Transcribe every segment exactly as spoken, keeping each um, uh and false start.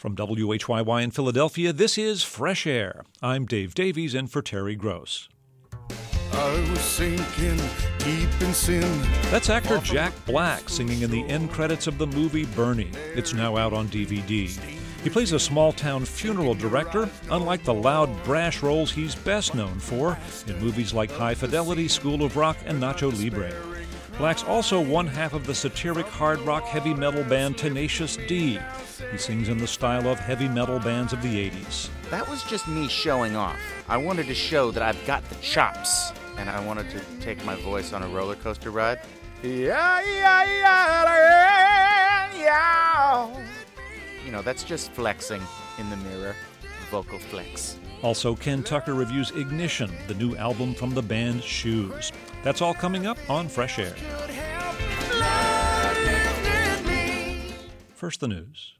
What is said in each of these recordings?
From W H Y Y in Philadelphia, this is Fresh Air. I'm Dave Davies in for Terry Gross. I was sinking deep in sin. That's actor Jack Black singing in the end credits of the movie Bernie. It's now out on D V D. He plays a small-town funeral director, unlike the loud, brash roles he's best known for in movies like High Fidelity, School of Rock, and Nacho Libre. Black's also one half of the satiric hard rock heavy metal band Tenacious D. He sings in the style of heavy metal bands of the eighties. That was just me showing off. I wanted to show that I've got the chops, and I wanted to take my voice on a roller coaster ride. Yeah, yeah, yeah, yeah. You know, that's just flexing in the mirror. Vocal flex. Also, Ken Tucker reviews Ignition, the new album from the band Shoes. That's all coming up on Fresh Air. First, the news.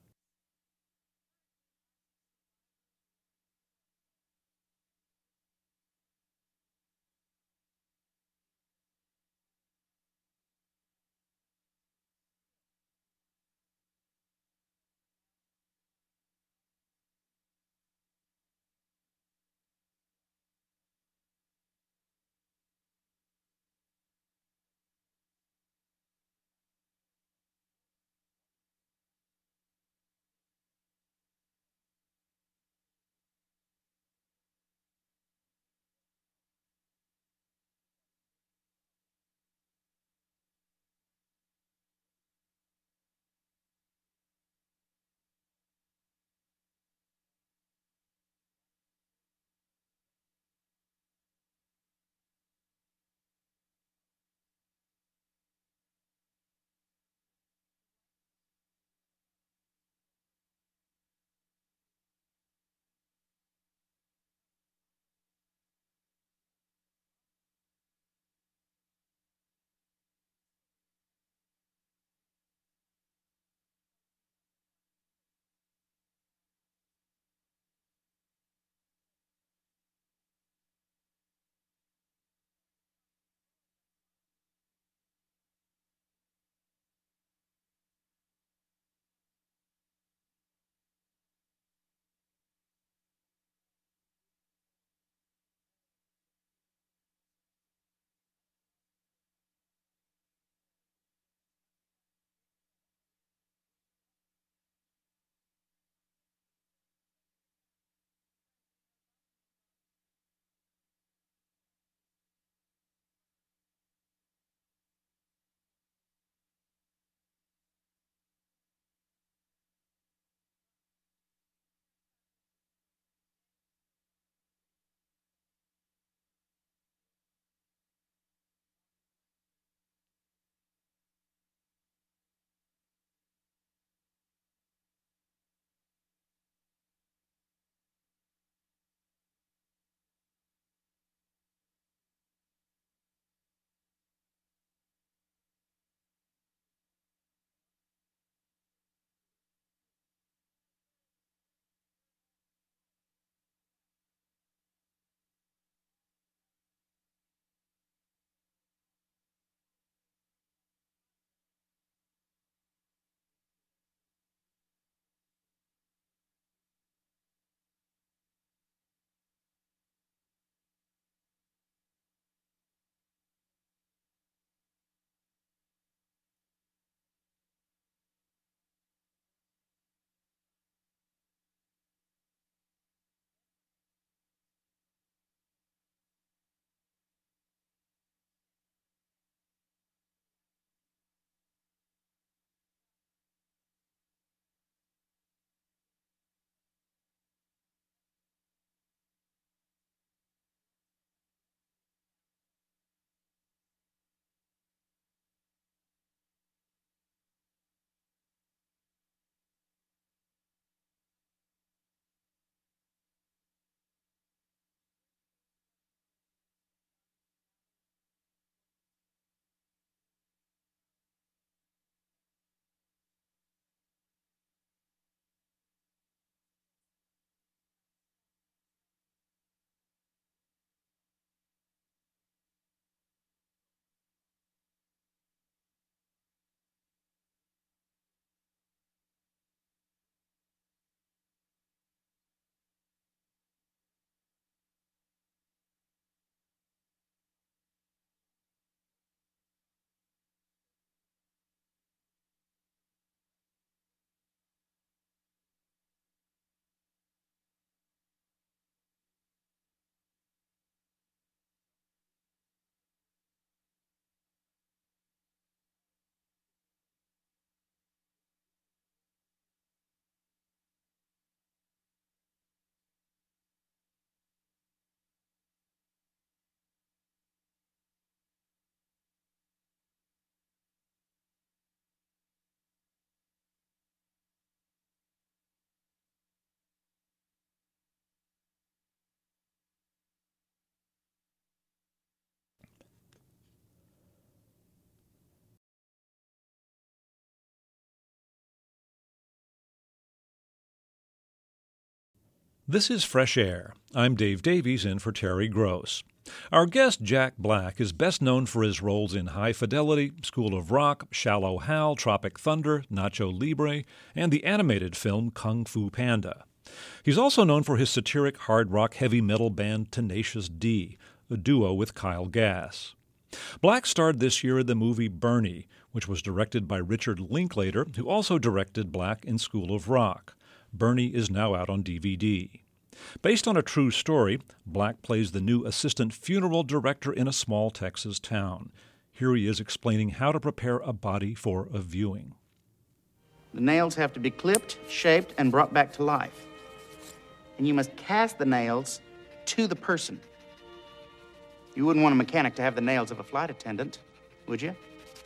This is Fresh Air. I'm Dave Davies in for Terry Gross. Our guest, Jack Black, is best known for his roles in High Fidelity, School of Rock, Shallow Hal, Tropic Thunder, Nacho Libre, and the animated film Kung Fu Panda. He's also known for his satiric hard rock heavy metal band Tenacious D, a duo with Kyle Gass. Black starred this year in the movie Bernie, which was directed by Richard Linklater, who also directed Black in School of Rock. Bernie is now out on D V D. Based on a true story, Black plays the new assistant funeral director in a small Texas town. Here he is explaining how to prepare a body for a viewing. The nails have to be clipped, shaped, and brought back to life. And you must cast the nails to the person. You wouldn't want a mechanic to have the nails of a flight attendant, would you?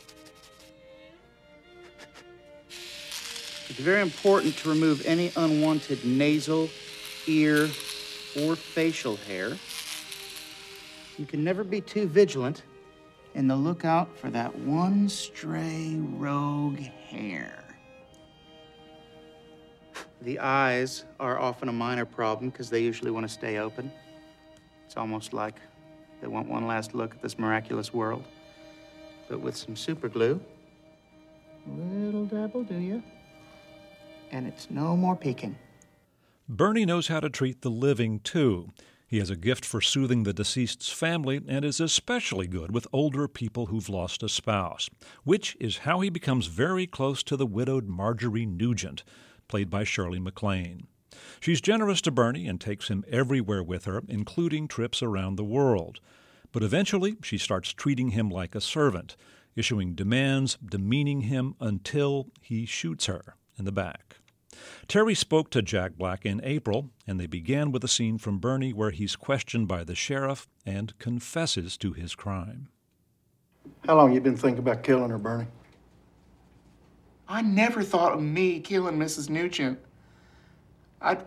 It's very important to remove any unwanted nasal, ear, or facial hair. You can never be too vigilant in the lookout for that one stray rogue hair. The eyes are often a minor problem because they usually want to stay open. It's almost like they want one last look at this miraculous world. But with some super glue, little dabble, do you? And it's no more peeking. Bernie knows how to treat the living, too. He has a gift for soothing the deceased's family and is especially good with older people who've lost a spouse, which is how he becomes very close to the widowed Marjorie Nugent, played by Shirley MacLaine. She's generous to Bernie and takes him everywhere with her, including trips around the world. But eventually, she starts treating him like a servant, issuing demands, demeaning him until he shoots her in the back. Terry spoke to Jack Black in April, and they began with a scene from Bernie where he's questioned by the sheriff and confesses to his crime. How long you been thinking about killing her, Bernie? I never thought of me killing Missus Nugent. I...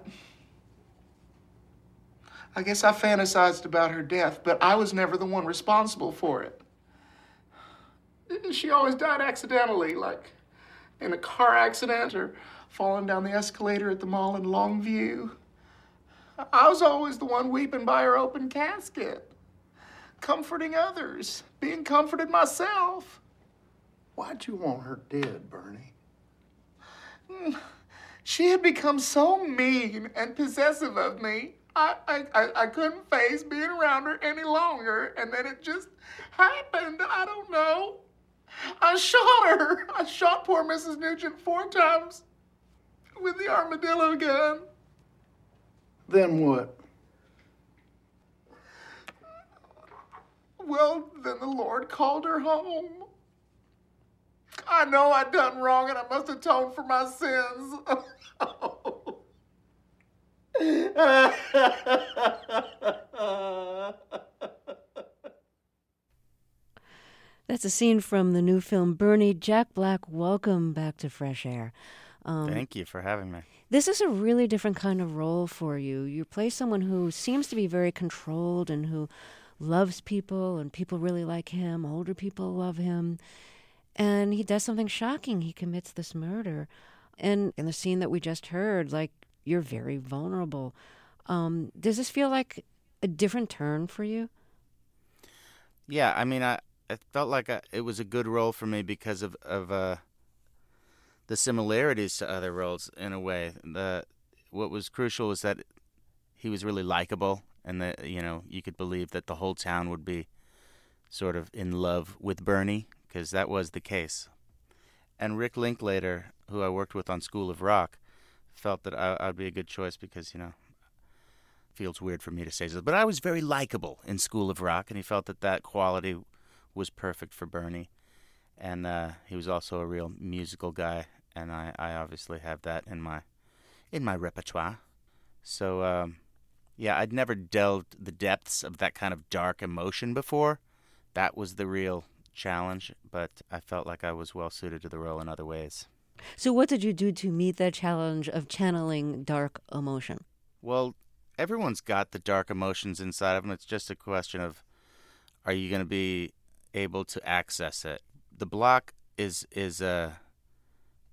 I guess I fantasized about her death, but I was never the one responsible for it. She always died accidentally, like in a car accident or falling down the escalator at the mall in Longview. I was always the one weeping by her open casket, comforting others, being comforted myself. Why'd you want her dead, Bernie? She had become so mean and possessive of me, I, I, I, I couldn't face being around her any longer, and then it just happened. I don't know. I shot her. I shot poor Missus Nugent four times with the armadillo gun. Then what? Well, then the Lord called her home. I know I done wrong and I must atone for my sins. That's a scene from the new film Bernie. Jack Black, welcome back to Fresh Air. Um, Thank you for having me. This is a really different kind of role for you. You play someone who seems to be very controlled and who loves people, and people really like him. Older people love him. And he does something shocking. He commits this murder. And in the scene that we just heard, like, you're very vulnerable. Um, does this feel like a different turn for you? Yeah, I mean, I, I felt like I, it was a good role for me because of, of uh, the similarities to other roles in a way. The what was crucial was that he was really likable, and that, you know, you could believe that the whole town would be sort of in love with Bernie, because that was the case. And Rick Linklater, who I worked with on School of Rock, felt that I, I'd be a good choice because, you know, it feels weird for me to say this, but I was very likable in School of Rock, and he felt that that quality was perfect for Bernie. And uh, he was also a real musical guy, and I, I obviously have that in my in my repertoire. So, um, yeah, I'd never delved the depths of that kind of dark emotion before. That was the real challenge, but I felt like I was well suited to the role in other ways. So what did you do to meet that challenge of channeling dark emotion? Well, everyone's got the dark emotions inside of them. It's just a question of, are you going to be able to access it? The block is is uh,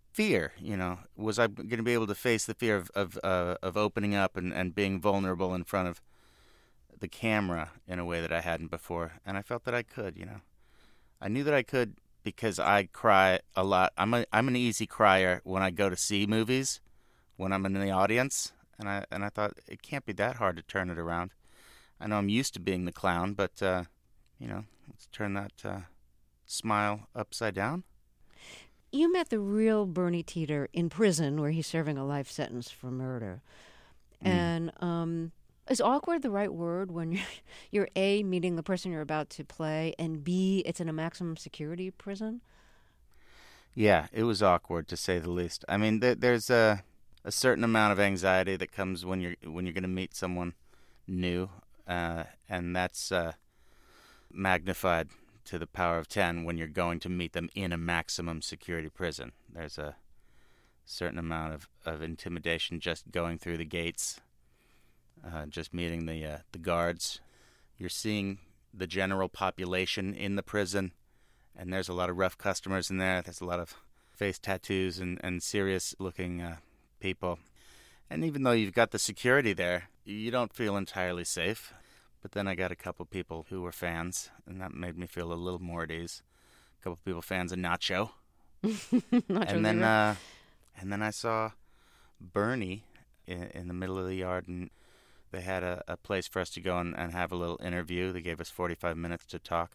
fear, you know. Was I going to be able to face the fear of of, uh, of opening up and, and being vulnerable in front of the camera in a way that I hadn't before? And I felt that I could, you know. I knew that I could because I cry a lot. I'm a I'm an easy crier when I go to see movies, when I'm in the audience, and I and I thought it can't be that hard to turn it around. I know I'm used to being the clown, but uh, you know, let's turn that uh, smile upside down. You met the real Bernie Titor in prison where he's serving a life sentence for murder. Mm. And um, is awkward the right word when you're, you're A, meeting the person you're about to play, and B, it's in a maximum security prison? Yeah, it was awkward to say the least. I mean, th- there's a, a certain amount of anxiety that comes when you're when you're going to meet someone new, uh, and that's uh, magnified to the power of ten when you're going to meet them in a maximum security prison. There's a certain amount of, of intimidation just going through the gates, uh, just meeting the uh, the guards. You're seeing the general population in the prison, and there's a lot of rough customers in there. There's a lot of face tattoos and, and serious-looking uh, people. And even though you've got the security there, you don't feel entirely safe. But then I got a couple people who were fans, and that made me feel a little more at ease. A couple people fans of Nacho. Nacho and then uh, and then I saw Bernie in, in the middle of the yard, and they had a, a place for us to go and, and have a little interview. They gave us forty-five minutes to talk.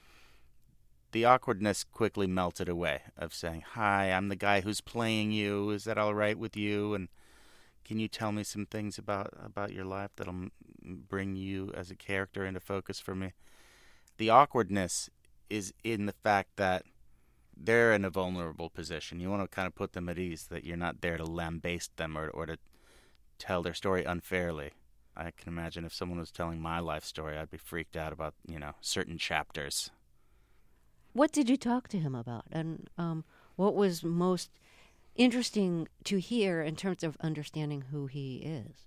The awkwardness quickly melted away of saying, "Hi, I'm the guy who's playing you. Is that all right with you? And can you tell me some things about, about your life that'll m- bring you as a character into focus for me?" The awkwardness is in the fact that they're in a vulnerable position. You want to kind of put them at ease, that you're not there to lambaste them or, or to tell their story unfairly. I can imagine if someone was telling my life story, I'd be freaked out about, you know, certain chapters. What did you talk to him about? And um, what was most interesting to hear in terms of understanding who he is?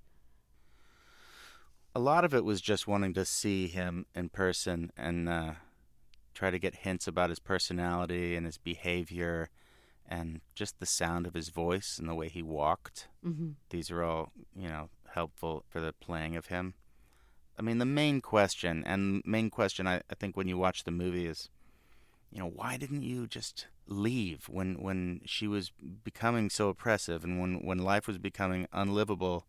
A lot of it was just wanting to see him in person and uh, try to get hints about his personality and his behavior and just the sound of his voice and the way he walked. Mm-hmm. These are all, you know, helpful for the playing of him. I mean, the main question, and main question I, I think when you watch the movie is, you know, why didn't you just leave when, when she was becoming so oppressive and when, when life was becoming unlivable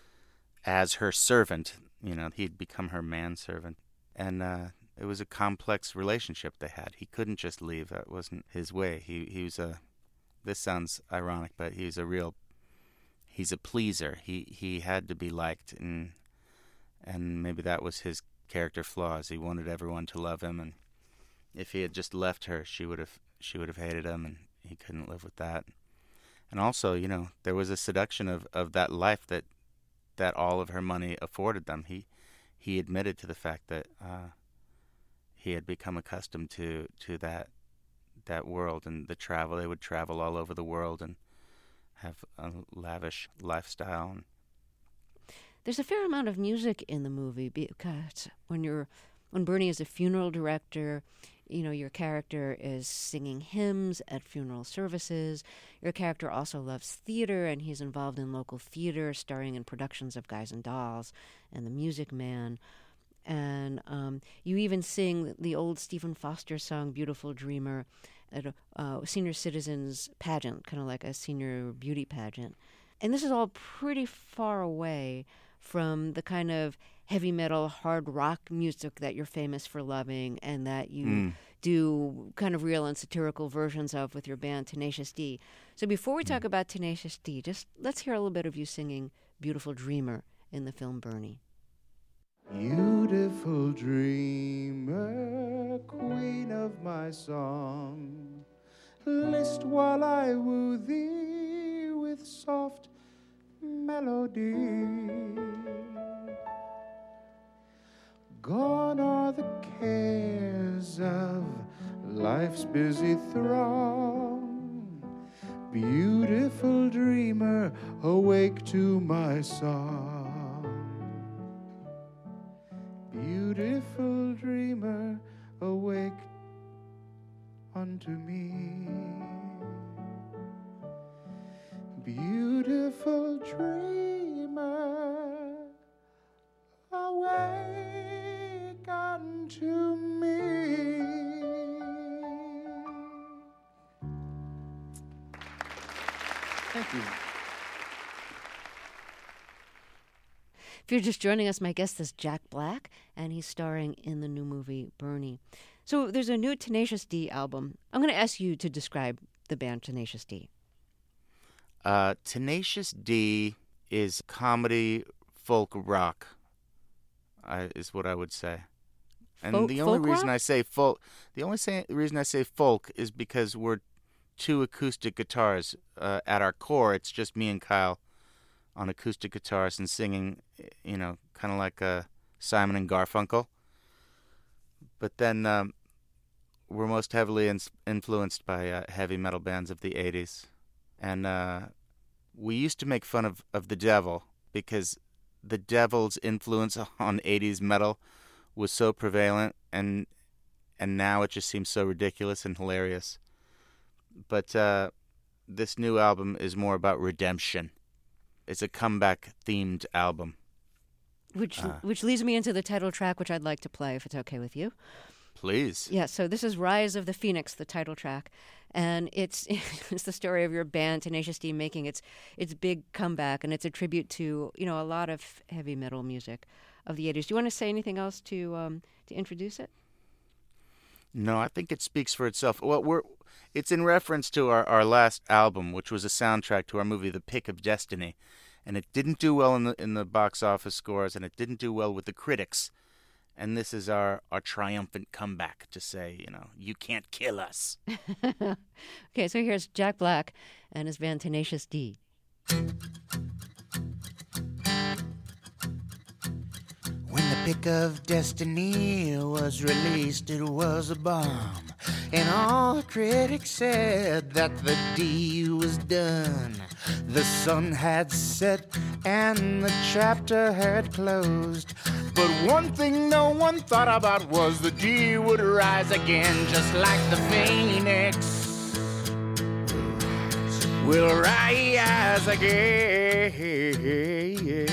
as her servant? You know, he'd become her manservant. And uh, it was a complex relationship they had. He couldn't just leave. That wasn't his way. He he was a, this sounds ironic, but he was a real, he's a pleaser. He he had to be liked, and and maybe that was his character flaws. He wanted everyone to love him, and if he had just left her, she would have she would have hated him, and he couldn't live with that. And also, you know, there was a seduction of, of that life that that all of her money afforded them. He he admitted to the fact that uh, he had become accustomed to, to that that world and the travel. They would travel all over the world and have a lavish lifestyle. There's a fair amount of music in the movie because when you're when Bernie is a funeral director, you know, your character is singing hymns at funeral services. Your character also loves theater, and he's involved in local theater, starring in productions of Guys and Dolls and The Music Man. And um, you even sing the old Stephen Foster song, Beautiful Dreamer, at a uh, senior citizens pageant, kind of like a senior beauty pageant. And this is all pretty far away from the kind of heavy metal, hard rock music that you're famous for loving and that you mm. do kind of real and satirical versions of with your band Tenacious D. So before we mm. talk about Tenacious D, just let's hear a little bit of you singing Beautiful Dreamer in the film Bernie. Beautiful dreamer, queen of my song, list while I woo thee with soft melody. Gone are the cares of life's busy throng. Beautiful dreamer, awake to my song. Beautiful dreamer, awake unto me. beautiful dreamer, awake unto me. Thank you. If you're just joining us, my guest is Jack Black, and he's starring in the new movie Bernie. So there's a new Tenacious D album. I'm going to ask you to describe the band Tenacious D. Uh, Tenacious D is comedy folk rock, uh, is what I would say. And Folk- the only folk reason rock? I say folk, the only say, reason I say folk is because we're two acoustic guitars. Uh, at our core, it's just me and Kyle on acoustic guitars and singing, you know, kind of like uh, Simon and Garfunkel. But then um, we're most heavily in- influenced by uh, heavy metal bands of the eighties. And uh, we used to make fun of, of the Devil because the Devil's influence on eighties metal was so prevalent, and and now it just seems so ridiculous and hilarious. But uh, this new album is more about redemption. It's a comeback-themed album. Which Uh. which leads me into the title track, which I'd like to play, if it's okay with you. Please. Yeah, so this is Rise of the Phoenix, the title track. And it's it's the story of your band, Tenacious D, making its its big comeback, and it's a tribute to, you know, a lot of heavy metal music of the eighties. Do you want to say anything else to um, to introduce it? No, I think it speaks for itself. Well, we're it's in reference to our, our last album, which was a soundtrack to our movie The Pick of Destiny. And it didn't do well in the in the box office scores, and it didn't do well with the critics. And this is our, our triumphant comeback to say, you know, you can't kill us. Okay, so here's Jack Black and his band Tenacious D. When the Pick of Destiny was released, it was a bomb. And all the critics said that the D was done. The sun had set and the chapter had closed. But one thing no one thought about was the D would rise again, just like the phoenix will rise again.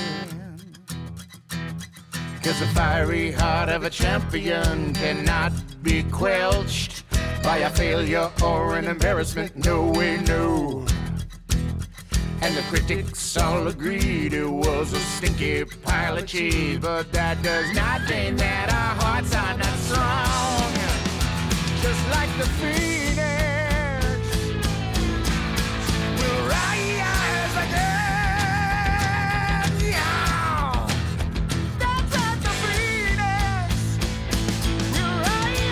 'Cause the fiery heart of a champion cannot be quenched by a failure or an embarrassment. No way, no. And the critics all agreed it was a stinky pile of cheese. But that does not mean that our hearts are not strong. Just like the phoenix, we'll rise again. Yeah. That's like the phoenix, we'll rise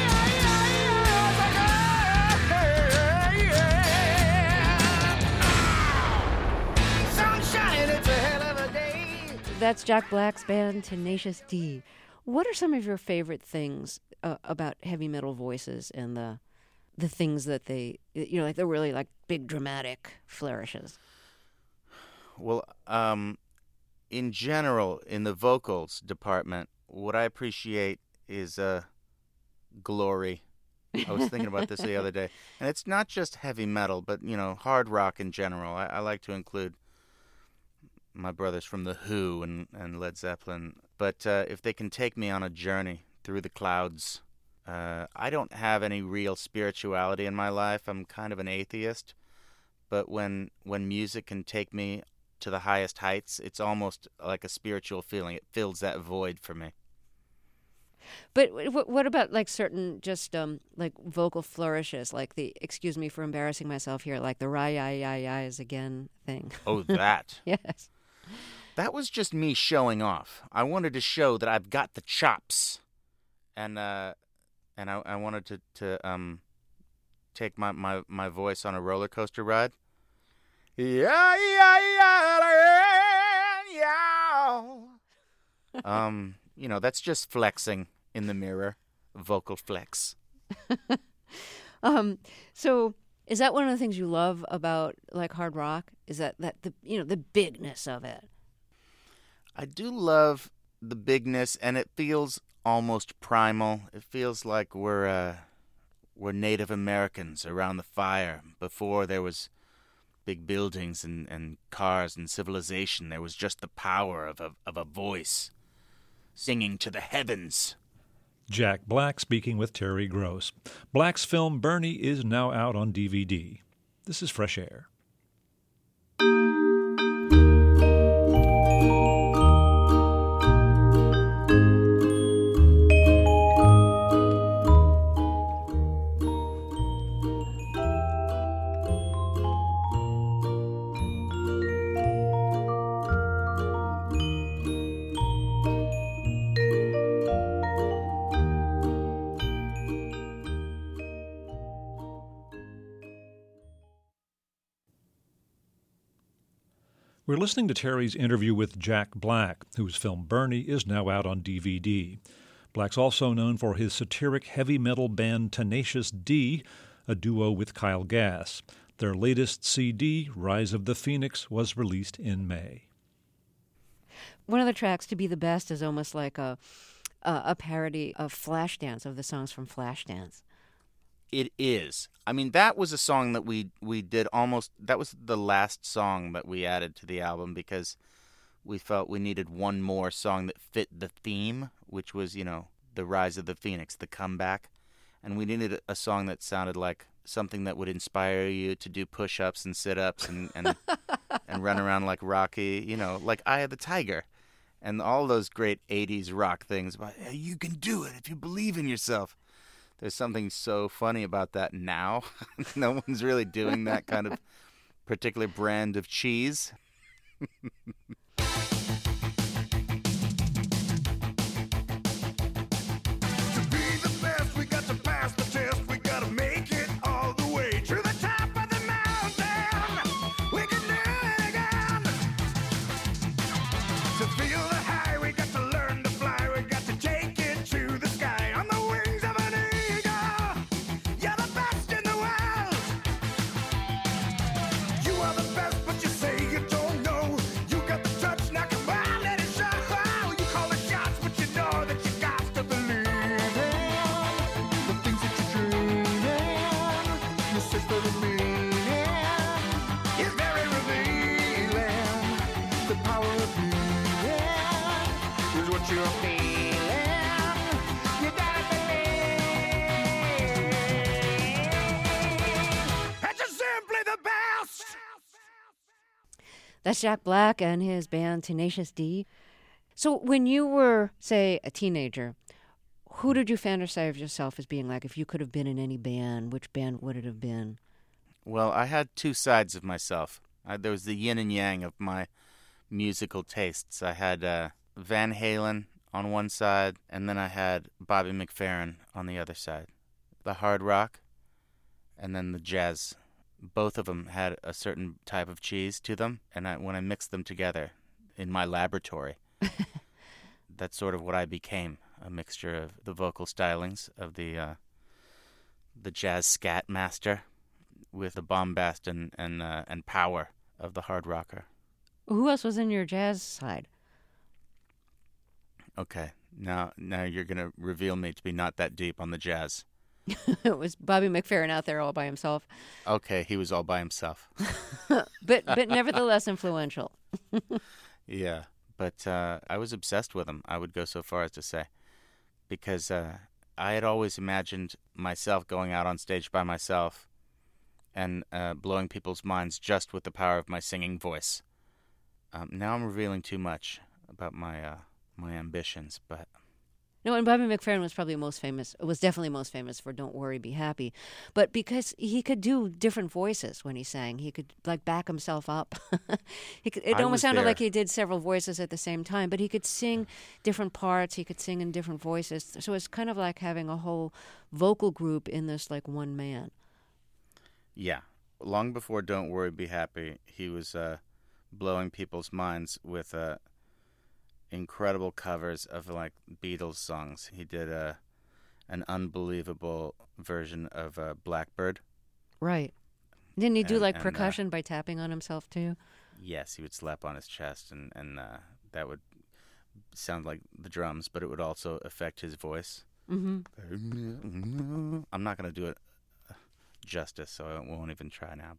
again. Sunshine, it's a hell of a day. That's Jack Black's band Tenacious D. What are some of your favorite things uh, about heavy metal voices and the the things that they, you know, like they're really like big dramatic flourishes? Well, um, in general, in the vocals department, what I appreciate is uh, glory. I was thinking about this the other day. And it's not just heavy metal, but, you know, hard rock in general. I, I like to include my brothers from The Who and, and Led Zeppelin. But uh, if they can take me on a journey through the clouds, uh, I don't have any real spirituality in my life. I'm kind of an atheist. But when when music can take me to the highest heights, it's almost like a spiritual feeling. It fills that void for me. But what, what about like certain just um, like vocal flourishes, like the excuse me for embarrassing myself here, like the "rai yi yi is again" thing? Oh, that. Yes. That was just me showing off. I wanted to show that I've got the chops, and uh, and I, I wanted to to um take my, my, my voice on a roller coaster ride. Yeah, yeah, yeah, yeah. um, you know, that's just flexing in the mirror, vocal flex. um. So. Is that one of the things you love about like hard rock? Is that, that the you know the bigness of it? I do love the bigness, and it feels almost primal. It feels like we're uh, we're Native Americans around the fire before there was big buildings and, and cars and civilization. There was just the power of a, of a voice singing to the heavens. Jack Black speaking with Terry Gross. Black's film Bernie is now out on D V D. This is Fresh Air. We're listening to Terry's interview with Jack Black, whose film Bernie is now out on D V D. Black's also known for his satiric heavy metal band Tenacious D, a duo with Kyle Gass. Their latest C D, Rise of the Phoenix, was released in May. One of the tracks, To Be the Best, is almost like a, a, a parody of Flashdance, of the songs from Flashdance. It is. I mean, that was a song that we, we did almost... That was the last song that we added to the album because we felt we needed one more song that fit the theme, which was, you know, the Rise of the Phoenix, the comeback. And we needed a, a song that sounded like something that would inspire you to do push-ups and sit-ups and, and, and run around like Rocky, you know, like Eye of the Tiger. And all those great eighties rock things about, hey, you can do it if you believe in yourself. There's something so funny about that now. No one's really doing that kind of particular brand of cheese. That's Jack Black and his band Tenacious D. So when you were, say, a teenager, who did you fantasize yourself as being like? If you could have been in any band, which band would it have been? Well, I had two sides of myself. I, there was the yin and yang of my musical tastes. I had uh, Van Halen on one side, and then I had Bobby McFerrin on the other side. The hard rock, and then the jazz. Both of them had a certain type of cheese to them, and I, when I mixed them together in my laboratory, that's sort of what I became, a mixture of the vocal stylings of the uh, the jazz scat master with the bombast and and, uh, and power of the hard rocker. Who else was in your jazz side? Okay, now now you're going to reveal me to be not that deep on the jazz. It was Bobby McFerrin out there all by himself. Okay, he was all by himself. but but nevertheless influential. Yeah, but uh, I was obsessed with him, I would go so far as to say, because uh, I had always imagined myself going out on stage by myself and uh, blowing people's minds just with the power of my singing voice. Um, now I'm revealing too much about my uh, my ambitions, but... No, and Bobby McFerrin was probably most famous, was definitely most famous for Don't Worry, Be Happy. But because he could do different voices when he sang. He could, like, back himself up. he could, it I almost was sounded there. like he did several voices at the same time. But he could sing different parts. He could sing in different voices. So it's kind of like having a whole vocal group in this, like, one man. Yeah. Long before Don't Worry, Be Happy, he was uh, blowing people's minds with... Uh, incredible covers of like Beatles songs. He did a an unbelievable version of uh, Blackbird. Right. Didn't he do and, like and, percussion uh, by tapping on himself too? Yes, he would slap on his chest and and uh, that would sound like the drums, but it would also affect his voice. Mm-hmm. I'm not going to do it justice, so I won't even try now. But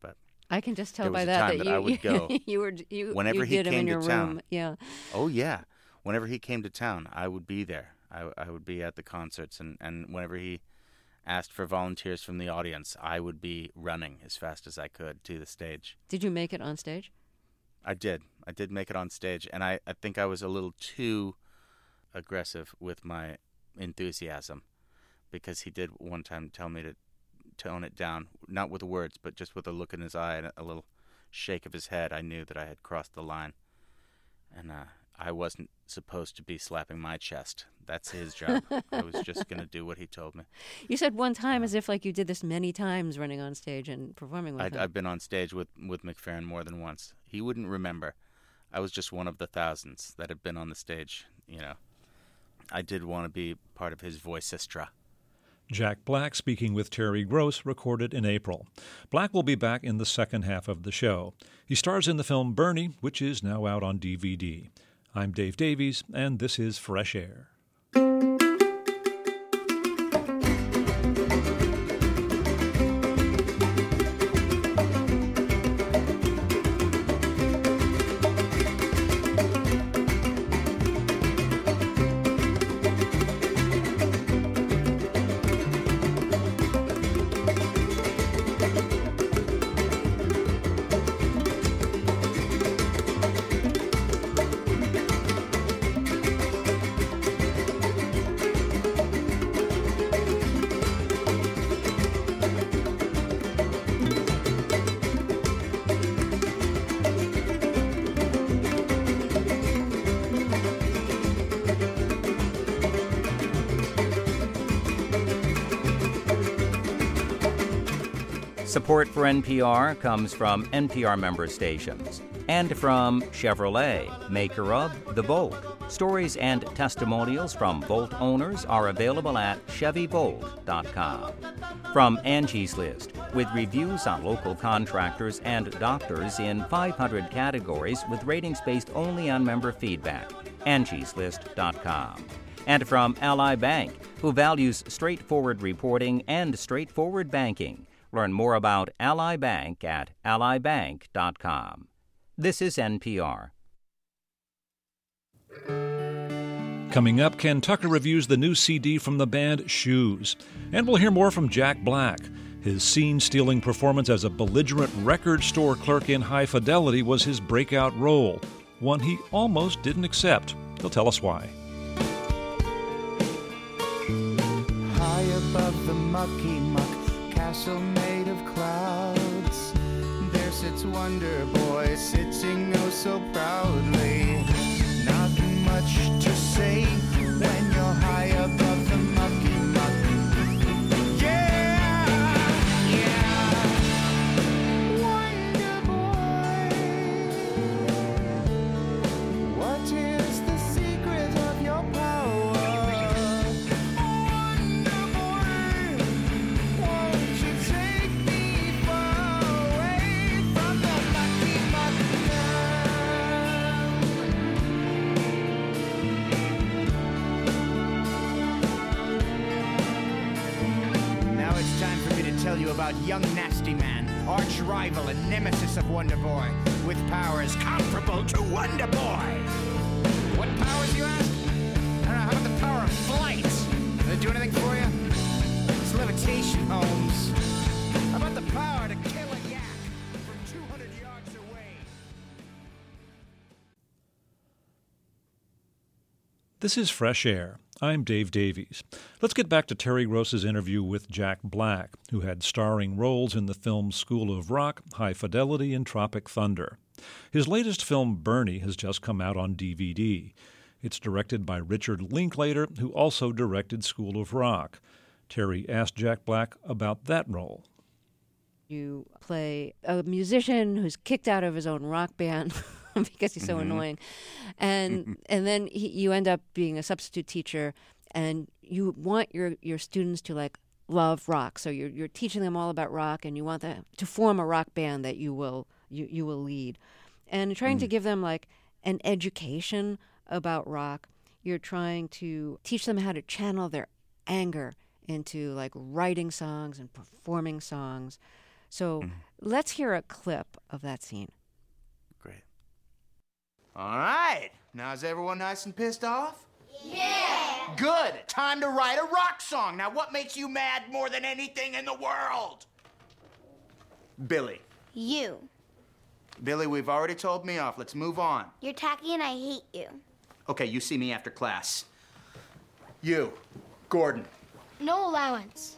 I can just tell there was by a that time that, that you I would go. you were you, Whenever you he did him in came to your town. room. Yeah. Oh, yeah. Whenever he came to town, I would be there. I, I would be at the concerts, and, and whenever he asked for volunteers from the audience, I would be running as fast as I could to the stage. Did you make it on stage? I did. I did make it on stage, and I, I think I was a little too aggressive with my enthusiasm, because he did one time tell me to tone it down, not with words, but just with a look in his eye and a little shake of his head. I knew that I had crossed the line, and uh, I wasn't supposed to be slapping my chest. That's his job. I was just going to do what he told me. You said one time as if like you did this many times, running on stage and performing with I'd, him. I've been on stage with, with McFerrin more than once. He wouldn't remember. I was just one of the thousands that had been on the stage, you know. I did want to be part of his voicestra. Jack Black speaking with Terry Gross, recorded in April. Black will be back in the second half of the show. He stars in the film Bernie, which is now out on D V D. I'm Dave Davies, and this is Fresh Air. Support for N P R comes from N P R member stations and from Chevrolet, maker of the Volt. Stories and testimonials from Volt owners are available at chevy volt dot com. From Angie's List, with reviews on local contractors and doctors in five hundred categories with ratings based only on member feedback, angies list dot com. And from Ally Bank, who values straightforward reporting and straightforward banking. Learn more about Ally Bank at ally bank dot com. This is N P R. Coming up, Ken Tucker reviews the new C D from the band Shoes. And we'll hear more from Jack Black. His scene-stealing performance as a belligerent record store clerk in High Fidelity was his breakout role, one he almost didn't accept. He'll tell us why. High above the mucky muck castle made of clouds, there sits Wonder Boy, sitting oh so proudly. Not much to say when you're high above the mucky muck. Yeah, yeah. Wonder Boy, what is the secret of your power? Wonder Boy, won't you take me far away from the mucky muck now? Now it's time for me to tell you about Young Nasty Man, arch rival and nemesis of Wonder Boy, with powers comparable to Wonder Boy. What powers, you ask? I don't know, how about the power of flight? Does it do anything for you? It's levitation, Holmes. How about the power to kill a yak from two hundred yards away? This is Fresh Air. I'm Dave Davies. Let's get back to Terry Gross's interview with Jack Black, who had starring roles in the films School of Rock, High Fidelity, and Tropic Thunder. His latest film, Bernie, has just come out on D V D. It's directed by Richard Linklater, who also directed School of Rock. Terry asked Jack Black about that role. You play a musician who's kicked out of his own rock band because he's so mm-hmm. annoying. And and then he, you end up being a substitute teacher, and you want your, your students to like love rock. So you're you're teaching them all about rock, and you want them to form a rock band that you will you, you will lead. And trying mm. to give them like an education about rock. You're trying to teach them how to channel their anger into like writing songs and performing songs. So mm. let's hear a clip of that scene. Great. All right. Now is everyone nice and pissed off? Yeah. Good. Time to write a rock song. Now what makes you mad more than anything in the world? Billy. You. Billy, we've already told me off. Let's move on. You're tacky and I hate you. Okay, you see me after class. You, Gordon. No allowance.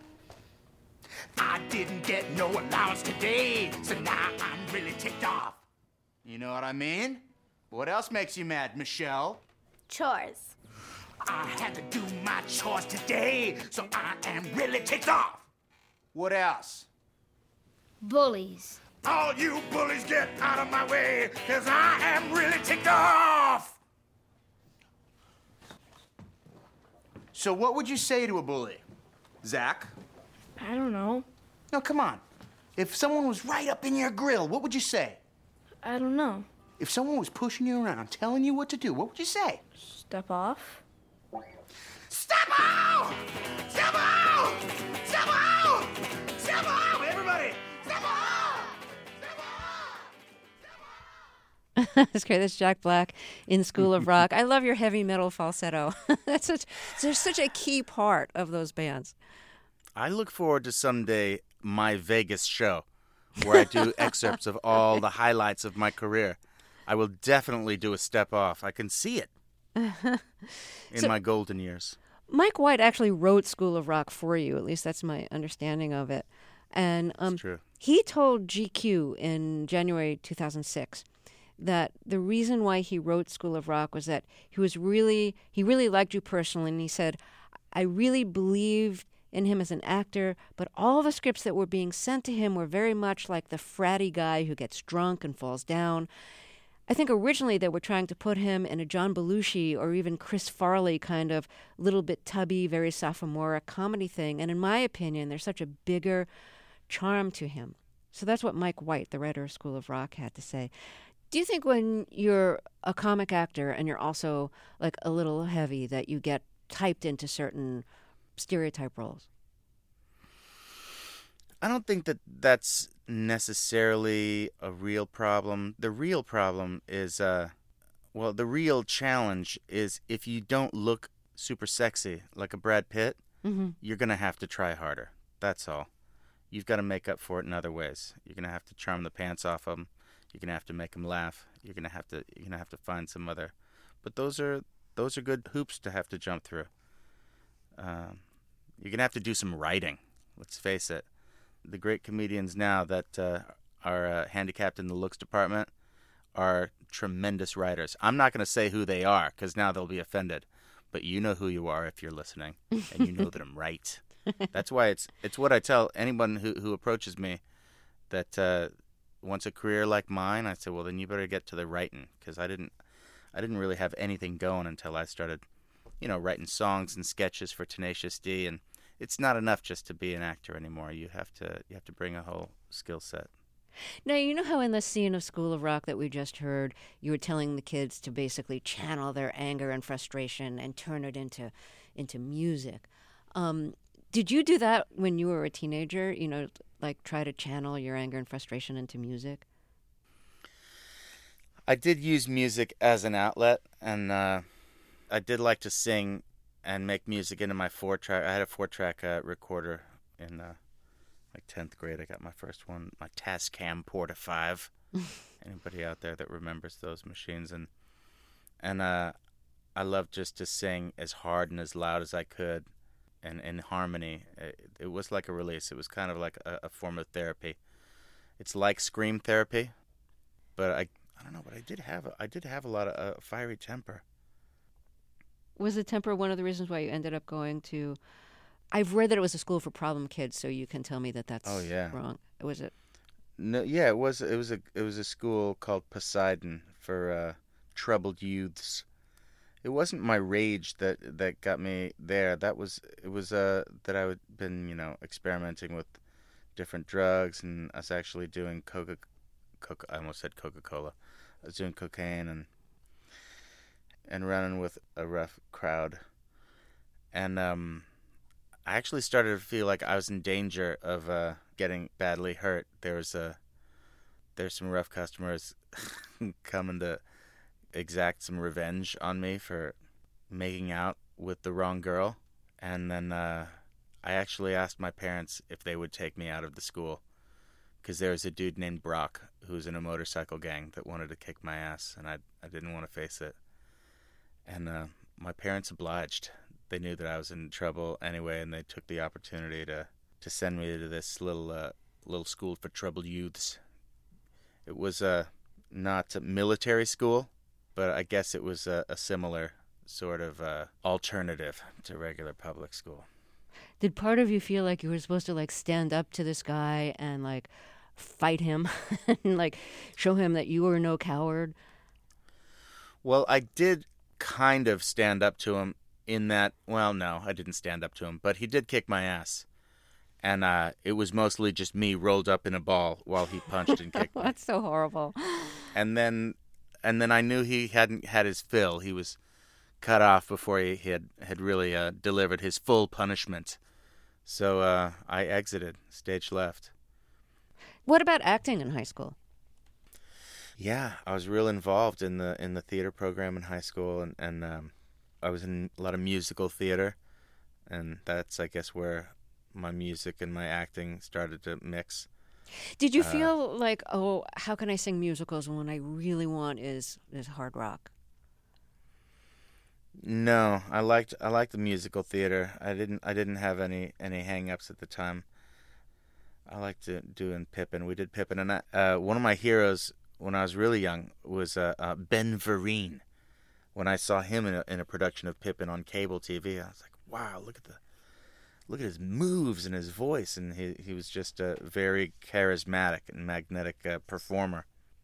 I didn't get no allowance today, so now I'm really ticked off. You know what I mean? What else makes you mad, Michelle? Chores. I had to do my chores today, so I am really ticked off. What else? Bullies. All you bullies get out of my way, because I am really ticked off. So what would you say to a bully? Zach? I don't know. No, come on. If someone was right up in your grill, what would you say? I don't know. If someone was pushing you around, telling you what to do, what would you say? Step off. Step out! Step out! Step out! Step out! Everybody! Step out! Step out! That's great. That's Jack Black in School of Rock. I love your heavy metal falsetto. That's such, there's such a key part of those bands. I look forward to someday my Vegas show where I do excerpts of all the highlights of my career. I will definitely do a step off. I can see it in so, my golden years. Mike White actually wrote School of Rock for you. At least that's my understanding of it. And um, That's true. He told G Q in January two thousand six that the reason why he wrote School of Rock was that he was really, he really liked you personally. And he said, I really believed in him as an actor, but all the scripts that were being sent to him were very much like the fratty guy who gets drunk and falls down. I think originally they were trying to put him in a John Belushi or even Chris Farley kind of little bit tubby, very sophomoric comedy thing. And in my opinion, there's such a bigger charm to him. So that's what Mike White, the writer of School of Rock, had to say. Do you think when you're a comic actor and you're also like a little heavy that you get typed into certain stereotype roles? I don't think that that's necessarily a real problem. The real problem is, uh, well, the real challenge is if you don't look super sexy like a Brad Pitt, mm-hmm. you're going to have to try harder. That's all. You've got to make up for it in other ways. You're going to have to charm the pants off them. You're going to have to make them laugh. You're going to have to you're going to have to find some other. But those are those are good hoops to have to jump through. Um, you're going to have to do some writing. Let's face it. The great comedians now that uh, are uh, handicapped in the looks department are tremendous writers. I'm not going to say who they are because now they'll be offended. But you know who you are if you're listening, and you know that I'm right. That's why it's it's what I tell anyone who, who approaches me that uh, wants a career like mine. I say, well, then you better get to the writing because I didn't I didn't really have anything going until I started, you know, writing songs and sketches for Tenacious D, and it's not enough just to be an actor anymore. You have to you have to bring a whole skill set. Now, you know how in the scene of School of Rock that we just heard, you were telling the kids to basically channel their anger and frustration and turn it into into music. Um, did you do that when you were a teenager? You know, like try to channel your anger and frustration into music? I did use music as an outlet, and uh, I did like to sing and make music into my four-track. I had a four-track uh, recorder in uh, like tenth grade. I got my first one, my Tascam Porta five. Anybody out there that remembers those machines? And and uh, I loved just to sing as hard and as loud as I could, and in harmony. It, it was like a release. It was kind of like a, a form of therapy. It's like scream therapy, but I I don't know. But I did have a, I did have a lot of uh, fiery temper. Was the temper one of the reasons why you ended up going to? I've read that it was a school for problem kids, so you can tell me that that's oh, yeah. wrong. Was it? No, yeah, it was. It was a it was a school called Poseidon for uh, troubled youths. It wasn't my rage that that got me there. That was it was uh that I had been you know experimenting with different drugs, and I was actually doing coca, coca I almost said Coca-Cola. I was doing cocaine and. and running with a rough crowd. And um, I actually started to feel like I was in danger of uh, getting badly hurt, there was a there's some rough customers coming to exact some revenge on me for making out with the wrong girl. And then uh, I actually asked my parents if they would take me out of the school, because there was a dude named Brock who's in a motorcycle gang that wanted to kick my ass, and I I didn't want to face it. And uh, my parents obliged. They knew that I was in trouble anyway, and they took the opportunity to, to send me to this little uh, little school for troubled youths. It was uh, not a military school, but I guess it was a, a similar sort of uh, alternative to regular public school. Did part of you feel like you were supposed to like stand up to this guy and like fight him and like show him that you were no coward? Well, I did kind of stand up to him in that, well, no, I didn't stand up to him, but he did kick my ass. And uh, it was mostly just me rolled up in a ball while he punched and kicked me. That's so horrible. And then and then I knew he hadn't had his fill. He was cut off before he had, had really uh, delivered his full punishment. So uh, I exited, stage left. What about acting in high school? Yeah, I was real involved in the in the theater program in high school, and, and um, I was in a lot of musical theater, and that's, I guess, where my music and my acting started to mix. Did you uh, feel like, oh, how can I sing musicals when what I really want is is hard rock? No, I liked I liked the musical theater. I didn't I didn't have any any hang-ups at the time. I liked it doing Pippin. We did Pippin, and I, uh, one of my heroes when I was really young was uh, uh, Ben Vereen. When I saw him in a, in a production of Pippin on cable T V, I was like, wow, look at the look at his moves and his voice, and he he was just a very charismatic and magnetic uh, performer.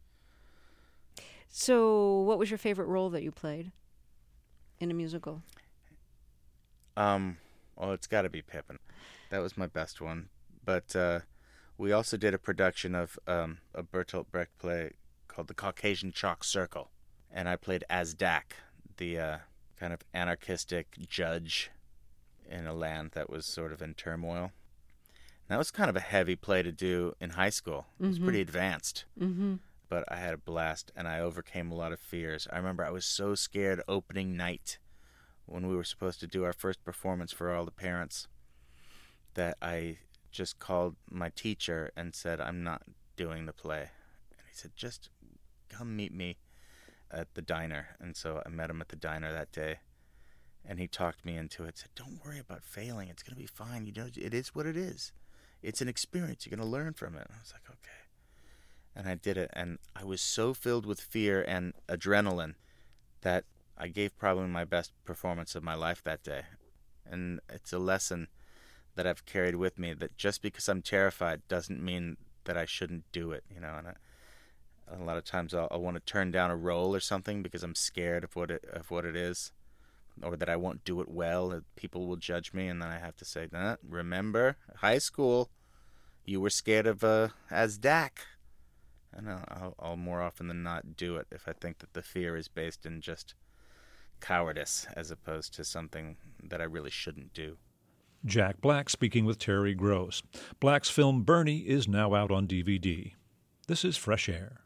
So, what was your favorite role that you played in a musical? Um, well, it's got to be Pippin. That was my best one. But uh, we also did a production of um, a Bertolt Brecht play called The Caucasian Chalk Circle, and I played Azdak, the uh, kind of anarchistic judge in a land that was sort of in turmoil. That was kind of a heavy play to do in high school. It was Mm-hmm. pretty advanced. Mm-hmm. But I had a blast, and I overcame a lot of fears. I remember I was so scared opening night when we were supposed to do our first performance for all the parents that I just called my teacher and said, I'm not doing the play. And he said, just come meet me at the diner. And so I met him at the diner that day, and he talked me into it, said, don't worry about failing. It's going to be fine. You know, it is what it is. It's an experience. You're going to learn from it. I was like, okay. And I did it, and I was so filled with fear and adrenaline that I gave probably my best performance of my life that day. And it's a lesson that I've carried with me, that just because I'm terrified doesn't mean that I shouldn't do it, you know. And I, a lot of times I'll, I'll want to turn down a role or something because I'm scared of what it of what it is, or that I won't do it well, that people will judge me, and then I have to say, nah, remember, high school, you were scared of uh, Azdak. And I'll, I'll, I'll more often than not do it if I think that the fear is based in just cowardice as opposed to something that I really shouldn't do. Jack Black speaking with Terry Gross. Black's film Bernie is now out on D V D. This is Fresh Air.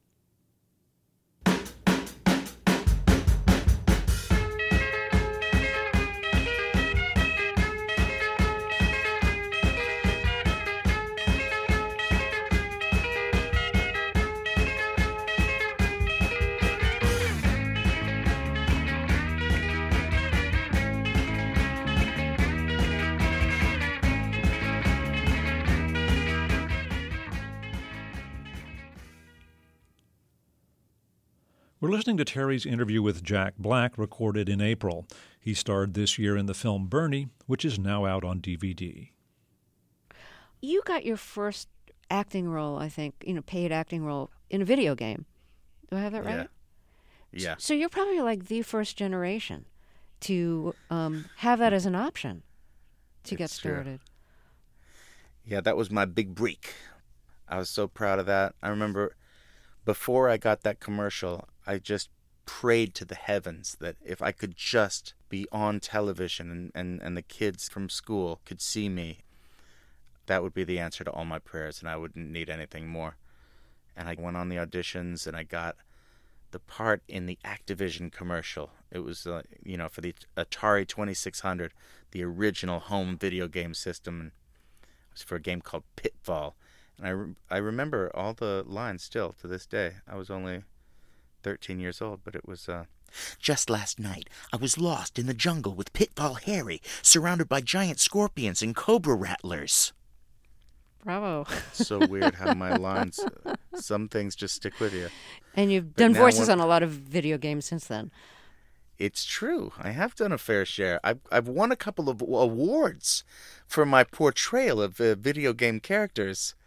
We're listening to Terry's interview with Jack Black, recorded in April. He starred this year in the film Bernie, which is now out on D V D. You got your first acting role, I think, you know, paid acting role in a video game. Do I have that right? Yeah. Yeah. So you're probably like the first generation to um, have that as an option to get It's true. started. Yeah, that was my big break. I was so proud of that. I remember before I got that commercial, I just prayed to the heavens that if I could just be on television and, and, and the kids from school could see me, that would be the answer to all my prayers, and I wouldn't need anything more. And I went on the auditions, and I got the part in the Activision commercial. It was, uh, you know, for the Atari twenty-six hundred, the original home video game system. And it was for a game called Pitfall. And I, re- I remember all the lines still to this day. I was only thirteen years old, but it was... Uh, Just last night, I was lost in the jungle with Pitfall Harry, surrounded by giant scorpions and cobra rattlers. Bravo. It's so weird how my lines, uh, some things just stick with you. And you've But done now voices when- on a lot of video games since then. It's true. I have done a fair share. I've, I've won a couple of awards for my portrayal of uh, video game characters.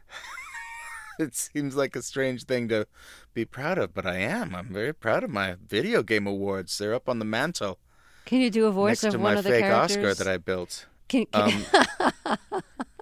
It seems like a strange thing to be proud of, but I am. I'm very proud of my video game awards. They're up on the mantle. Can you do a voice next of to one my of the fake characters? Oscar that I built. Can, can... Um,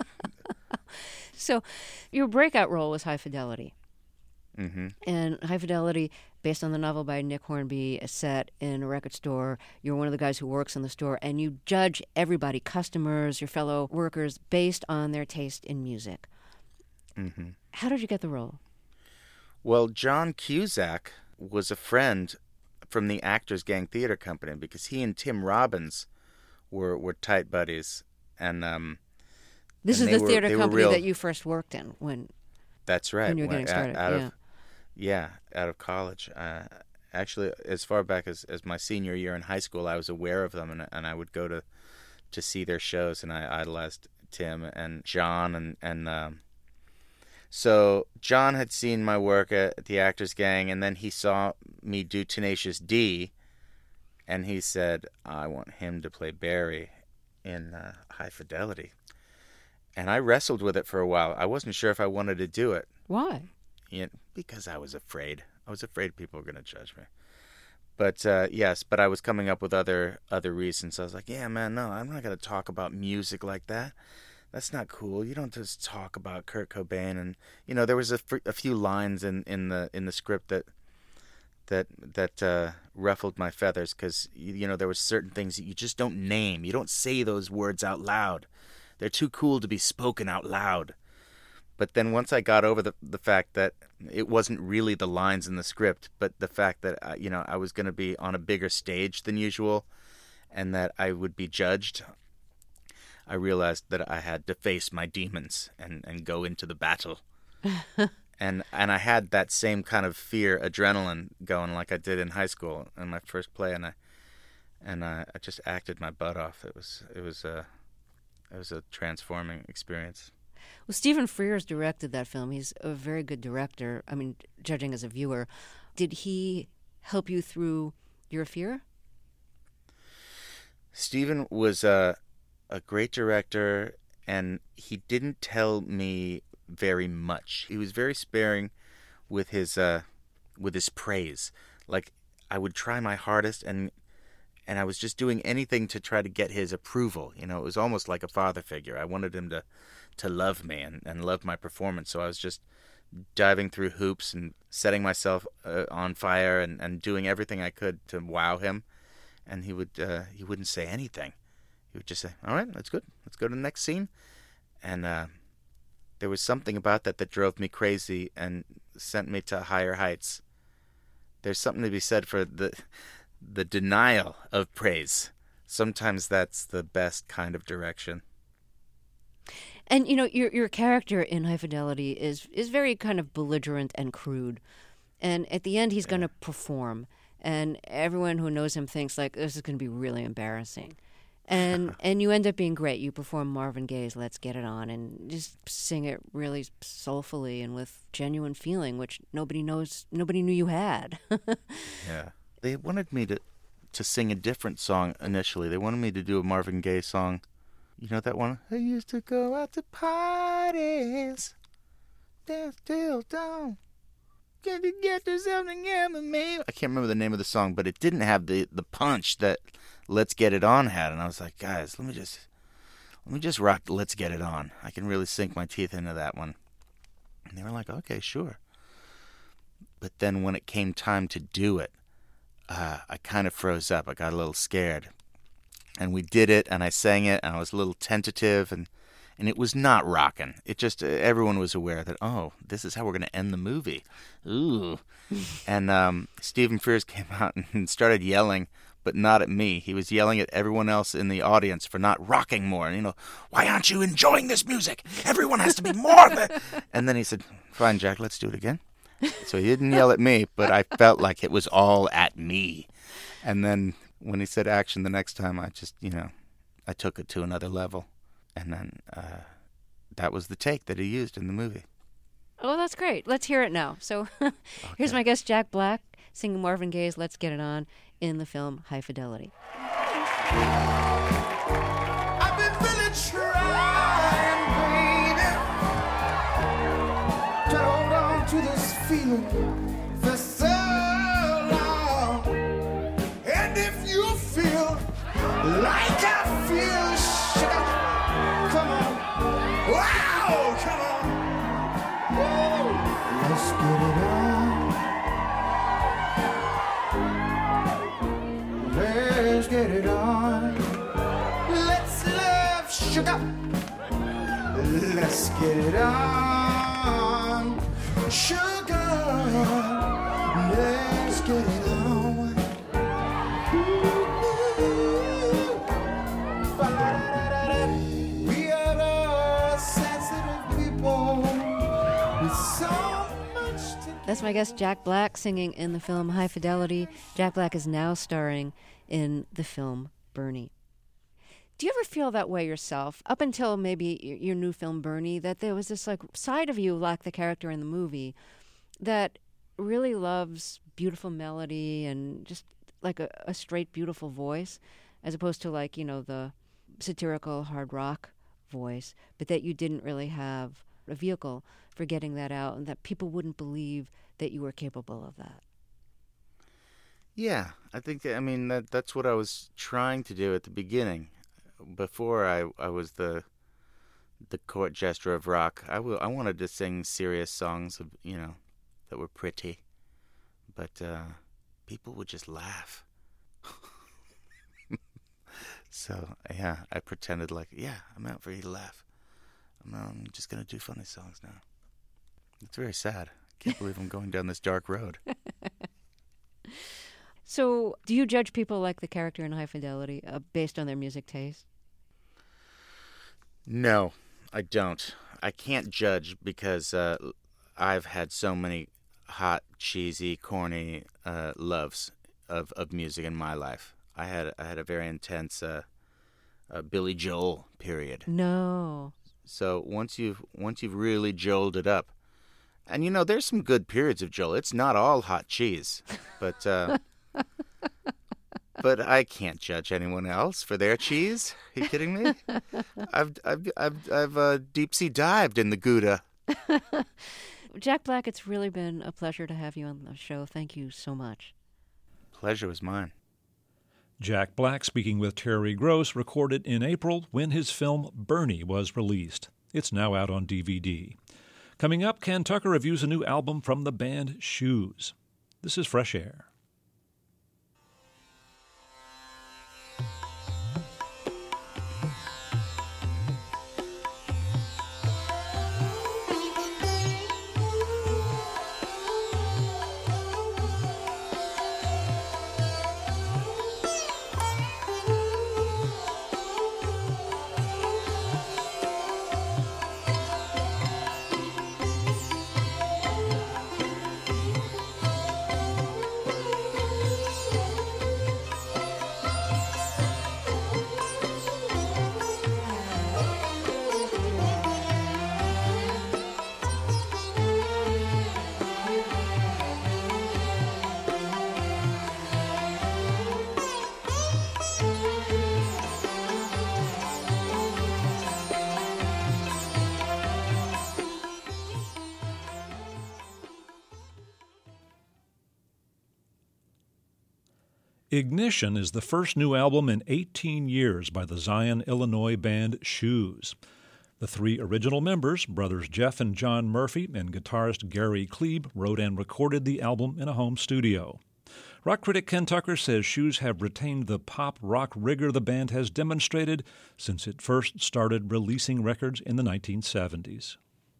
So, your breakout role was High Fidelity. Mm-hmm. And High Fidelity, based on the novel by Nick Hornby, is set in a record store. You're one of the guys who works in the store, and you judge everybody, customers, your fellow workers, based on their taste in music. Mm-hmm. How did you get the role? Well, John Cusack was a friend from the Actors Gang Theater Company because he and Tim Robbins were, were tight buddies. And um, This and is they the were- theater they were company real- that you first worked in when That's right. when you were when- getting started. Out, out yeah. of, yeah, out of college. Uh, actually, as far back as, as my senior year in high school, I was aware of them, and and I would go to to see their shows, and I idolized Tim and John, and and um, so John had seen my work at, at the Actors Gang, and then he saw me do Tenacious D, and he said, "I want him to play Barry in uh, High Fidelity." And I wrestled with it for a while. I wasn't sure if I wanted to do it. Why? Yeah, because I was afraid. I was afraid people were going to judge me. But uh, yes, but I was coming up with other other reasons. I was like, yeah, man, no, I'm not going to talk about music like that. That's not cool. You don't just talk about Kurt Cobain. And you know, there was a, f- a few lines in, in the in the script that that that uh, ruffled my feathers because you, you know there were certain things that you just don't name. You don't say those words out loud. They're too cool to be spoken out loud. But then once I got over the the fact that it wasn't really the lines in the script, but the fact that uh, you know I was going to be on a bigger stage than usual, and that I would be judged, I realized that I had to face my demons and, and go into the battle. and and I had that same kind of fear, adrenaline going like I did in high school in my first play, and I and I, I just acted my butt off. It was it was a it was a transforming experience. Well, Stephen Frears directed that film. He's a very good director. I mean, judging as a viewer. Did he help you through your fear? Stephen was a, a great director, and he didn't tell me very much. He was very sparing with his uh, with his praise. Like, I would try my hardest, and and I was just doing anything to try to get his approval. You know, it was almost like a father figure. I wanted him to to love me and, and love my performance. So I was just diving through hoops and setting myself uh, on fire and, and doing everything I could to wow him. And he would uh, he wouldn't say anything. He would just say, "All right, that's good. Let's go to the next scene." And uh, there was something about that that drove me crazy and sent me to higher heights. There's something to be said for the the denial of praise. Sometimes that's the best kind of direction. And, you know, your your character in High Fidelity is is very kind of belligerent and crude. And at the end, he's yeah. going to perform. And everyone who knows him thinks, like, this is going to be really embarrassing. And and you end up being great. You perform Marvin Gaye's Let's Get It On and just sing it really soulfully and with genuine feeling, which nobody knows, nobody knew you had. Yeah. They wanted me to, to sing a different song initially. They wanted me to do a Marvin Gaye song. You know that one? I used to go out to parties, dance till dawn. Can you get yourself together with me? I can't remember the name of the song, but it didn't have the, the punch that Let's Get It On had. And I was like, guys, let me just let me just rock Let's Get It On. I can really sink my teeth into that one. And they were like, okay, sure. But then when it came time to do it, uh, I kind of froze up. I got a little scared. And we did it, and I sang it, and I was a little tentative, and, and it was not rocking. It just, uh, everyone was aware that, oh, this is how we're going to end the movie. Ooh. And um, Stephen Frears came out and started yelling, but not at me. He was yelling at everyone else in the audience for not rocking more. And, you know, why aren't you enjoying this music? Everyone has to be more of it. And then he said, fine, Jack, let's do it again. So he didn't yell at me, but I felt like it was all at me. And then when he said action the next time, I just, you know, I took it to another level. And then uh, that was the take that he used in the movie. Oh, that's great. Let's hear it now. So here's my guest, Jack Black, singing Marvin Gaye's Let's Get It On in the film High Fidelity. I've been really trying, baby, to hold on to this feeling for so long. And if you feel like I feel, sugar, come on. Wow, come on. Woo. Let's get it on. Let's get it on. Let's love, sugar. Let's get it on. Sugar. Let's get it on. We are the sensitive people with so much to That's my guest, Jack Black, singing in the film High Fidelity. Jack Black is now starring in the film Bernie. Do you ever feel that way yourself, up until maybe y- your new film Bernie, that there was this like side of you, like the character in the movie, that really loves beautiful melody and just like a, a straight, beautiful voice, as opposed to like, you know, the satirical hard rock voice, but that you didn't really have a vehicle for getting that out, and that people wouldn't believe that you were capable of that? Yeah, I think, I mean, that that's what I was trying to do at the beginning. Before I, I was the the court jester of rock, I, w- I wanted to sing serious songs, of, you know, that were pretty. But uh, people would just laugh. So, yeah, I pretended like, yeah, I'm out for you to laugh. I'm, I'm just going to do funny songs now. It's very sad. I can't believe I'm going down this dark road. So, do you judge people like the character in High Fidelity uh, based on their music taste? No, I don't. I can't judge because uh, I've had so many hot, cheesy, corny uh, loves of, of music in my life. I had I had a very intense uh, uh, Billy Joel period. No. So once you've once you've really Joeled it up, and you know there's some good periods of Joel. It's not all hot cheese, but. Uh, But I can't judge anyone else for their cheese. Are you kidding me? I've I've I've, I've uh, deep sea dived in the Gouda. Jack Black, it's really been a pleasure to have you on the show. Thank you so much. Pleasure was mine. Jack Black speaking with Terry Gross, recorded in April when his film Bernie was released. It's now out on D V D. Coming up, Ken Tucker reviews a new album from the band Shoes. This is Fresh Air. Ignition is the first new album in eighteen years by the Zion, Illinois band Shoes. The three original members, brothers Jeff and John Murphy and guitarist Gary Klebe, wrote and recorded the album in a home studio. Rock critic Ken Tucker says Shoes have retained the pop rock rigor the band has demonstrated since it first started releasing records in the nineteen seventies.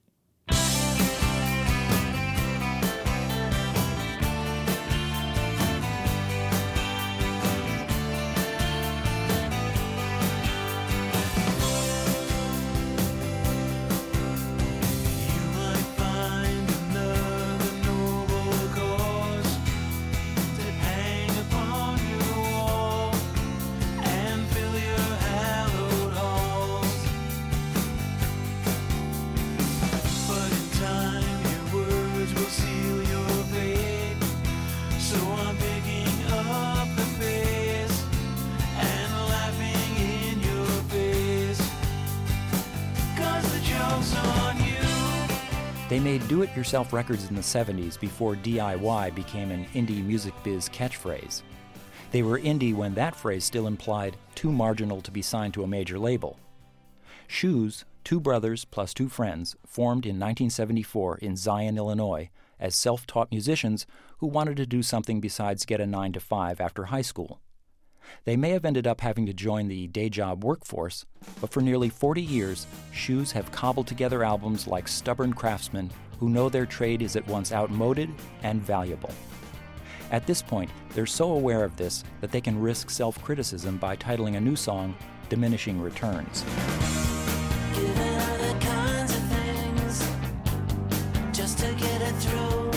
They made do-it-yourself records in the seventies before D I Y became an indie music biz catchphrase. They were indie when that phrase still implied too marginal to be signed to a major label. Shoes, two brothers plus two friends, formed in nineteen seventy-four in Zion, Illinois, as self-taught musicians who wanted to do something besides get a nine to five after high school. They may have ended up having to join the day job workforce, but for nearly forty years, Shoes have cobbled together albums like stubborn craftsmen who know their trade is at once outmoded and valuable. At this point, they're so aware of this that they can risk self-criticism by titling a new song, Diminishing Returns. Giving other kinds of things just to get it through,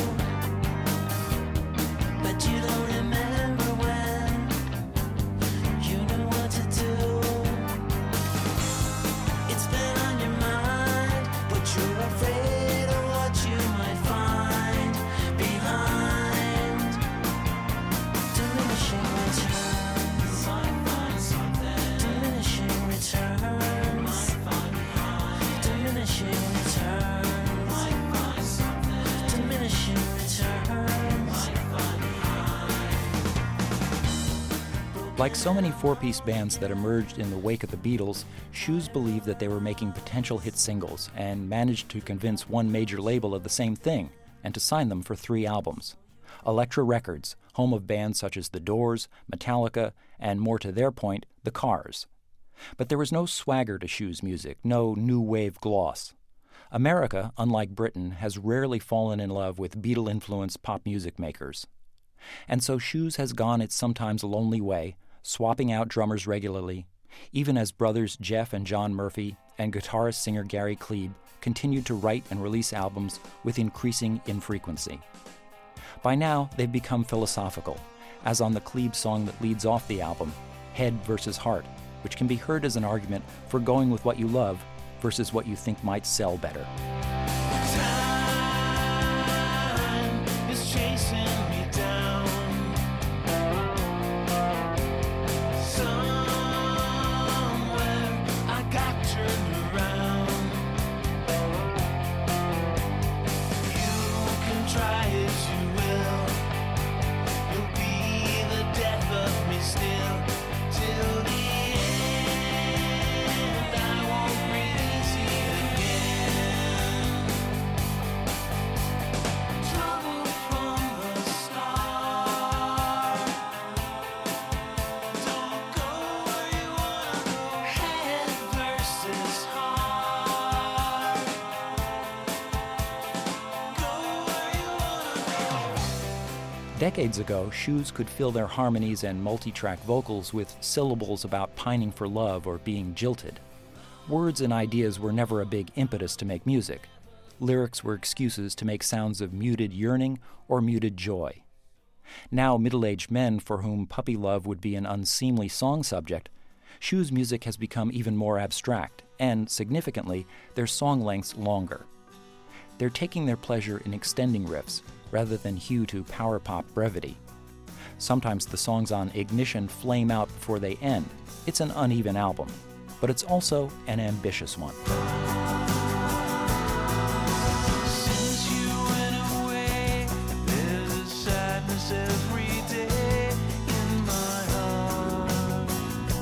but you don't remember when you knew what to do. It's been on your mind, but you're afraid of what you might find behind. Diminishing returns, diminishing returns, diminishing returns, diminishing returns. Like so many four-piece bands that emerged in the wake of the Beatles, Shoes believed that they were making potential hit singles and managed to convince one major label of the same thing and to sign them for three albums. Elektra Records, home of bands such as The Doors, Metallica, and more to their point, The Cars. But there was no swagger to Shoes' music, no new wave gloss. America, unlike Britain, has rarely fallen in love with Beatle-influenced pop music makers. And so Shoes has gone its sometimes lonely way, swapping out drummers regularly, even as brothers Jeff and John Murphy and guitarist-singer Gary Klebe continued to write and release albums with increasing infrequency. By now, they've become philosophical, as on the Klebe song that leads off the album, Head versus Heart, which can be heard as an argument for going with what you love versus what you think might sell better. Time is chasing me down. Somewhere I got turned around. You can try as you will. You'll be the death of me still. Till the end, I won't release you again. Trouble from the start. Don't go where you wanna go. Head versus heart. Go where you wanna go. Decades ago, Shoes could fill their harmonies and multi-track vocals with syllables about pining for love or being jilted. Words and ideas were never a big impetus to make music. Lyrics were excuses to make sounds of muted yearning or muted joy. Now middle-aged men for whom puppy love would be an unseemly song subject, Shoes' music has become even more abstract and, significantly, their song lengths longer. They're taking their pleasure in extending riffs rather than hew to power pop brevity. Sometimes the songs on Ignition flame out before they end. It's an uneven album, but it's also an ambitious one. Since you went away, there's a sadness every day in my heart.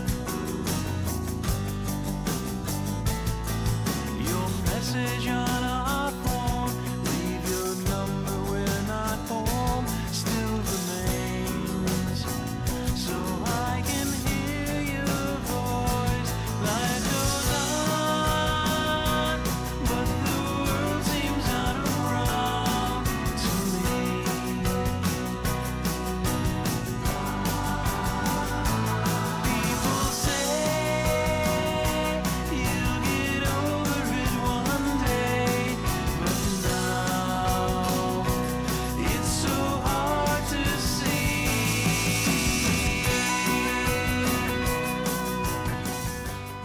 Your message on our phone, leave your number, we're not home, still remains.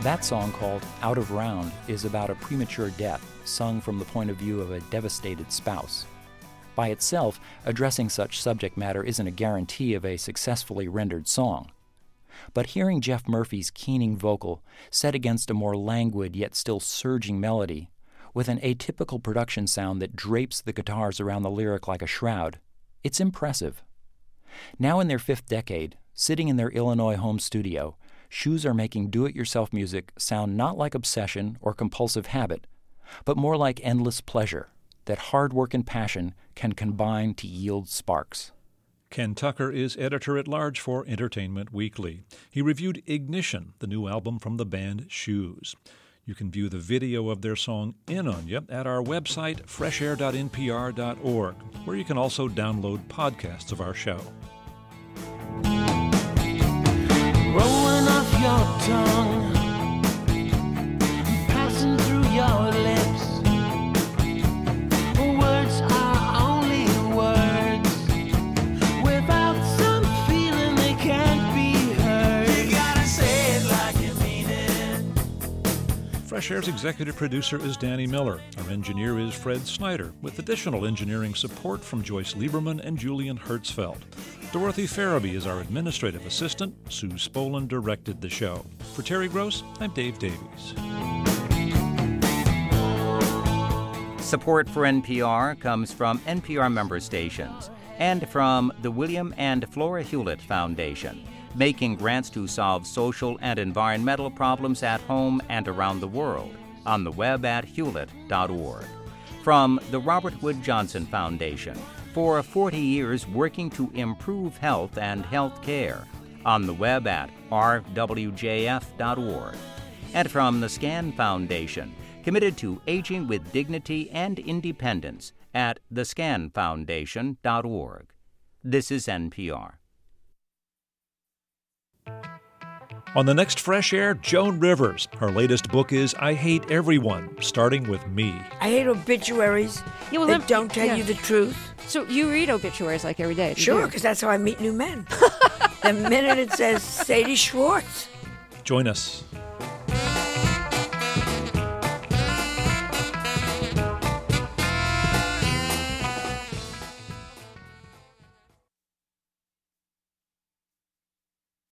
That song, called Out of Round, is about a premature death, sung from the point of view of a devastated spouse. By itself, addressing such subject matter isn't a guarantee of a successfully rendered song. But hearing Jeff Murphy's keening vocal set against a more languid yet still surging melody, with an atypical production sound that drapes the guitars around the lyric like a shroud, it's impressive. Now in their fifth decade, sitting in their Illinois home studio, Shoes are making do-it-yourself music sound not like obsession or compulsive habit, but more like endless pleasure that hard work and passion can combine to yield sparks. Ken Tucker is editor-at-large for Entertainment Weekly. He reviewed Ignition, the new album from the band Shoes. You can view the video of their song In On Ya at our website, fresh air dot n p r dot org, where you can also download podcasts of our show. Rolling off your tongue, passing through your lips. Words are only words. Without some feeling, they can't be heard. You gotta say it like you mean it. Fresh Air's executive producer is Danny Miller. Our engineer is Fred Snyder, with additional engineering support from Joyce Lieberman and Julian Hertzfeld. Dorothy Farabee is our administrative assistant. Sue Spolin directed the show. For Terry Gross, I'm Dave Davies. Support for N P R comes from N P R member stations and from the William and Flora Hewlett Foundation, making grants to solve social and environmental problems at home and around the world, on the web at hewlett dot org. From the Robert Wood Johnson Foundation, for forty years working to improve health and health care, on the web at r w j f dot org. And from the SCAN Foundation, committed to aging with dignity and independence, at the scan foundation dot org. This is N P R. On the next Fresh Air, Joan Rivers. Her latest book is I Hate Everyone, Starting with Me. I hate obituaries Yeah, well, that then- don't tell yeah. you the truth. So you read obituaries like every day? Sure, because that's how I meet new men. The minute it says Sadie Schwartz. Join us.